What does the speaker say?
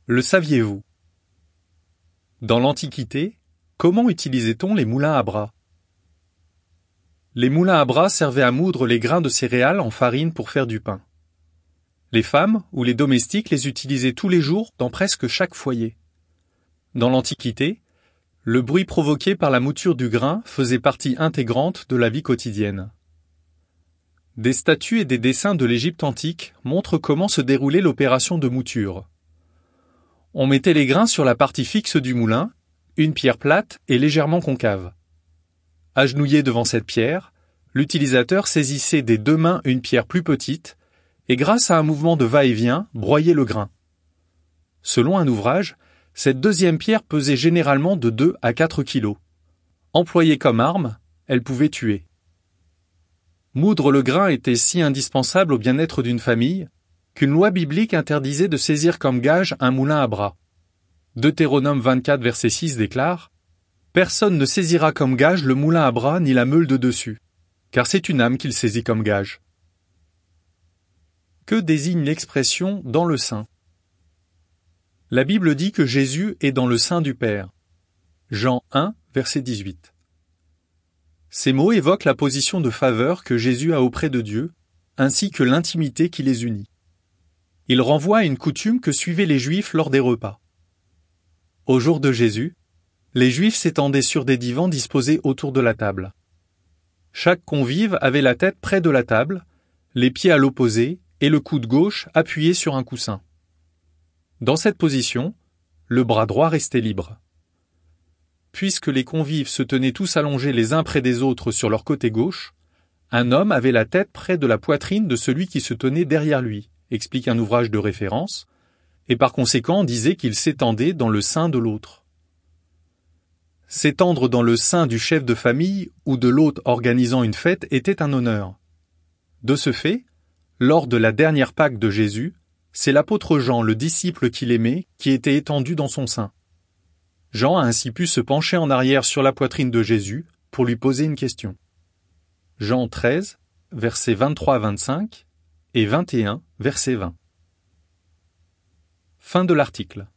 Le saviez-vous? Dans l'Antiquité, comment utilisait-on les moulins à bras? Les moulins à bras servaient à moudre les grains de céréales en farine pour faire du pain. Les femmes ou les domestiques les utilisaient tous les jours dans presque chaque foyer. Dans l'Antiquité, le bruit provoqué par la mouture du grain faisait partie intégrante de la vie quotidienne. Des statues et des dessins de l'Égypte antique montrent comment se déroulait l'opération de mouture. On mettait les grains sur la partie fixe du moulin, une pierre plate et légèrement concave. Agenouillé devant cette pierre, l'utilisateur saisissait des deux mains une pierre plus petite et grâce à un mouvement de va-et-vient, broyait le grain. Selon un ouvrage, cette deuxième pierre pesait généralement de 2 à 4 kilos. Employée comme arme, elle pouvait tuer. Moudre le grain était si indispensable au bien-être d'une famille qu'une loi biblique interdisait de saisir comme gage un moulin à bras. Deutéronome 24, verset 6 déclare « Personne ne saisira comme gage le moulin à bras ni la meule de dessus, car c'est une âme qu'il saisit comme gage. » Que désigne l'expression « dans le sein » ? La Bible dit que Jésus est dans le sein du Père. Jean 1, verset 18. Ces mots évoquent la position de faveur que Jésus a auprès de Dieu, ainsi que l'intimité qui les unit. Il renvoie à une coutume que suivaient les Juifs lors des repas. Au jour de Jésus, les Juifs s'étendaient sur des divans disposés autour de la table. Chaque convive avait la tête près de la table, les pieds à l'opposé et le coude gauche appuyé sur un coussin. Dans cette position, le bras droit restait libre. Puisque les convives se tenaient tous allongés les uns près des autres sur leur côté gauche, un homme avait la tête près de la poitrine de celui qui se tenait derrière lui, explique un ouvrage de référence, et par conséquent disait qu'il s'étendait dans le sein de l'autre. S'étendre dans le sein du chef de famille ou de l'hôte organisant une fête était un honneur. De ce fait, lors de la dernière Pâque de Jésus, c'est l'apôtre Jean, le disciple qu'il aimait, qui était étendu dans son sein. Jean a ainsi pu se pencher en arrière sur la poitrine de Jésus pour lui poser une question. Jean 13, versets 23 à 25 et 21, verset 20. Fin de l'article.